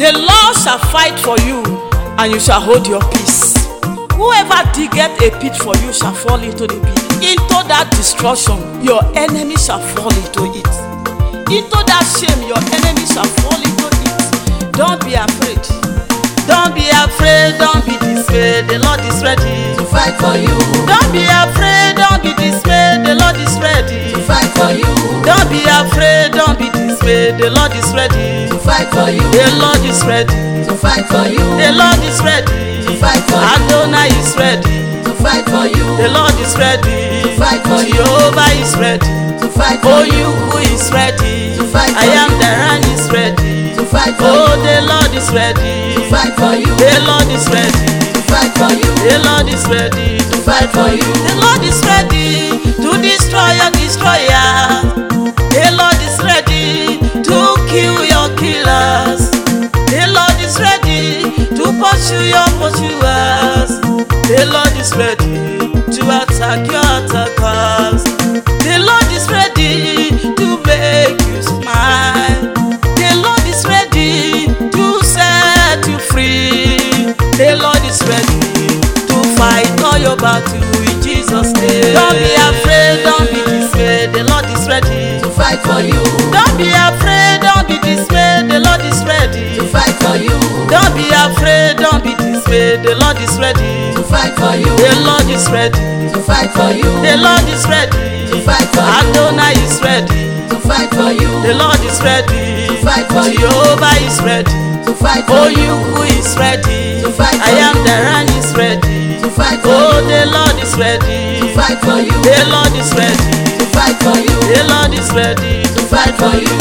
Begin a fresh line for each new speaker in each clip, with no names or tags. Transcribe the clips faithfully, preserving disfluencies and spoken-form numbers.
The Lord shall fight for you, and you shall hold your peace. Whoever diggeth a pit for you shall fall into the pit. Into that destruction, your enemy shall fall into it. Into that shame, your enemy shall fall into it. Don't be afraid. Don't be afraid. Don't be dismayed. The Lord is ready
to fight for you.
Don't be afraid. Don't be dismayed. The Lord is ready
to fight for you.
Don't be afraid. Don't be dismayed. The Lord is ready
to fight for you.
The Lord is ready
to fight for you.
The Lord is ready
to fight for you.
Adonai is ready
to fight for you.
The Lord is ready
to fight for you.
Jehovah is ready
to fight for
oh, you who is ready
to fight for
I am
you.
the Ran is ready
to fight for
oh,
you.
the Lord is ready
to fight for you.
The Lord is ready
to fight for you.
The Lord is ready
to fight for you.
The Lord is ready to destroy your destroyer. The Lord is ready to kill your killers. The Lord is ready to pursue your pursuers. The Lord is ready to attack your attackers. The Lord is ready to make you smile. The Lord is ready to set you free. The Lord is ready to fight all your battle in Jesus' name. Don't be afraid, don't be dismayed. The Lord is ready
to fight for you.
Don't be afraid, don't be dismayed. The Lord is ready
to fight for you.
Don't be afraid, don't be dismayed. The Lord is ready
to fight for you.
The Lord is ready
to fight for you.
The Lord is ready
to fight for you.
Adonai is ready
to fight for you.
The Lord is ready
to fight for you.
Jehovah is ready
to fight
oh,
for you.
you who is ready
to fight for
I am
you.
the Ran is ready
to fight for
oh,
you.
the Lord is ready
to fight for you.
The Lord is ready
to fight for you.
The Lord is ready
to fight for you.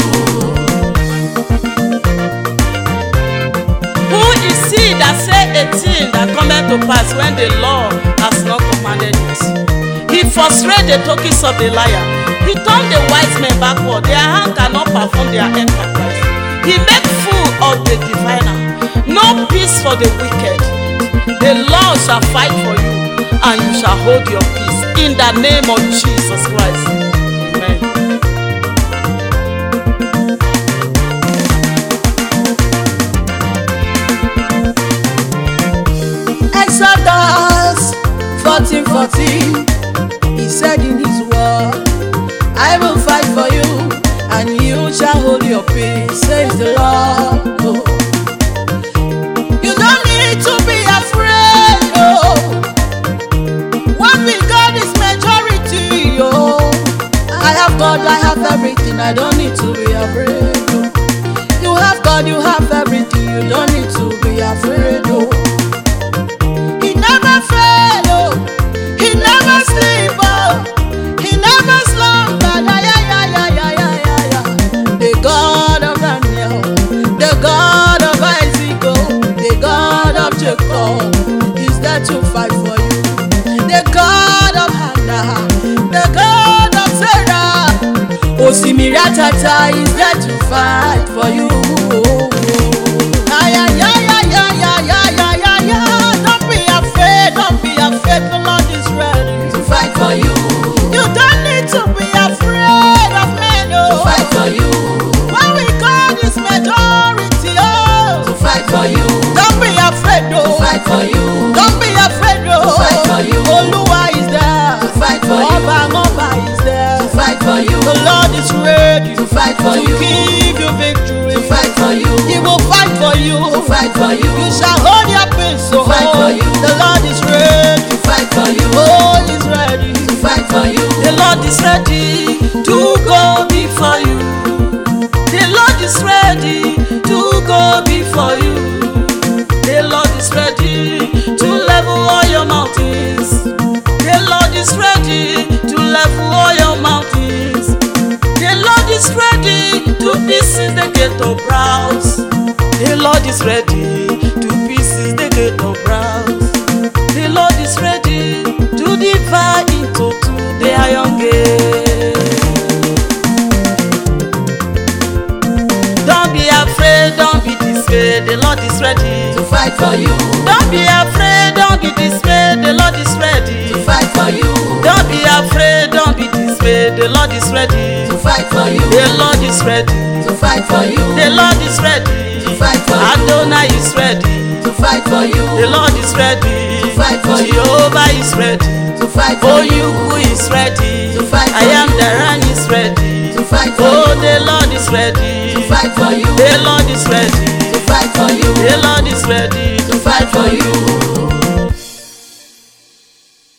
Who is he that say a thing that cometh to pass when the Lord has not commanded it? He frustrated the tokens of the liar. He turned the wise men backward. Their hand cannot perform their enterprise. He made fool of the diviner. No peace for the wicked. The Lord shall fight for you, and you shall hold your peace. In the name of Jesus Christ. Amen.
Exodus fourteen fourteen. He said in his word, I will fight for you, and you shall hold your peace, says the Lord. Oh. You don't need to be afraid, oh. What we got is majority, oh. I have God, I have everything, I don't need to be afraid, oh. You have God, you have everything, you don't need to be afraid, oh. He never fail, oh. He never sleep, oh. He never slumber, yeah, yeah, yeah, yeah, yeah, yeah, yeah. The God of Daniel, the God of Isaac, oh. The God of Jacob is there to fight for you. The God of Hannah, the God of Sarah, Osimiratata is there to fight for you. Ay, ay, ay, ay, ay, ay, ay, ay, ay, ay. Don't be afraid, don't be afraid, the Lord is ready to fight for you. You don't need to be afraid of men, oh. To fight for you. When we God is majority, oh. To fight for you. Don't be afraid, oh. To fight for you. Don't be afraid, oh. To fight for you. Oluwa is there. To fight for you. Oba Oba is there. To fight for you. The Lord is ready to fight for you. To give you victory. To fight for you. He will fight for you. To fight for you. You shall hold your peace. To fight for you. The Lord is ready to fight for you. Oh, he's ready to fight for you.
The Lord is ready to go before you. The Lord is ready to go before you. The Lord is ready to level all your mountains. The Lord is ready to level all your mountains. The Lord is ready to pieces the gate of bronze. The Lord is ready to pieces the gate of bronze. The Lord is ready to divide into two the iron gate. Don't be afraid, don't be dismayed. The Lord is ready
to fight for you.
Don't be afraid, don't be dismayed. The Lord is ready
to fight for you.
Don't be afraid, don't be dismayed. The Lord is ready
to fight for you.
The Lord is ready
to fight for you.
The Lord is ready
to fight for you.
Adonai is ready
to fight for you.
the Lord is ready
To fight for you.
Jehovah is ready
To fight for
oh
you.
you who is ready
To fight
I
for
am
you.
the Ran is ready
To fight for
oh
you.
the Lord is ready
To fight for you.
the Lord is ready